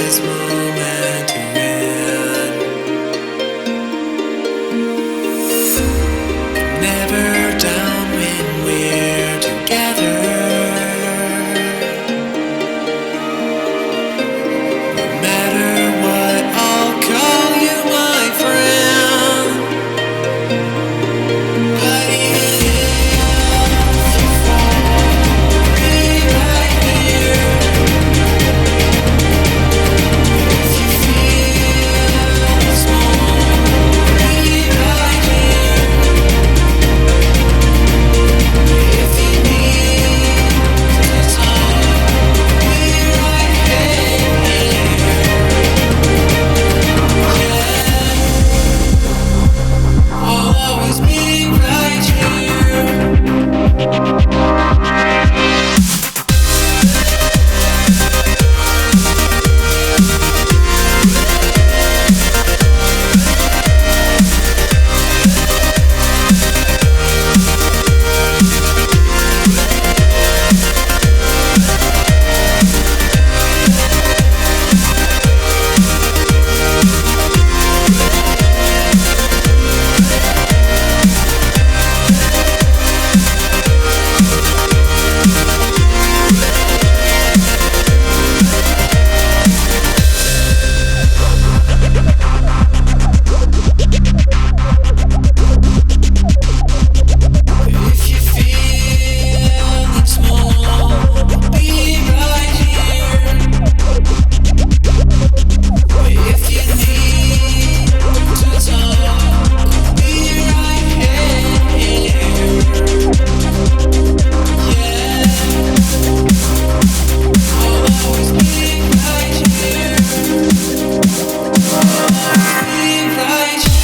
this moment to end. Never down when we're together. No matter what, I'll call you my friend. But even if you fall, be right here. If you feel small, be right here. If you need to talk, be right here. I'll always be right here. If you feel small, be right here. If you need to talk, be right here. Yeah, I'll always be right here. Be right here.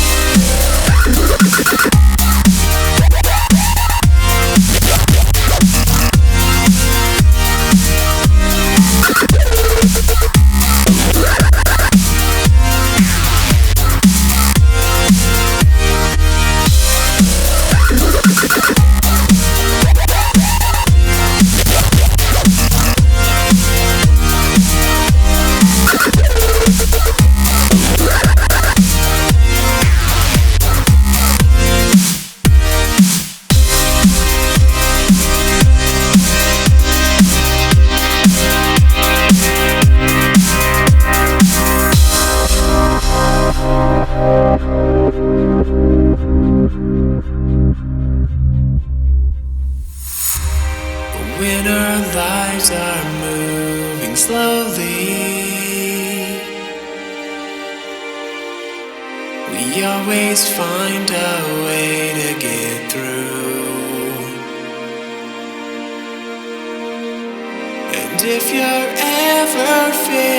When our lives are moving slowly, we always find a way to get through. And if you're ever feeling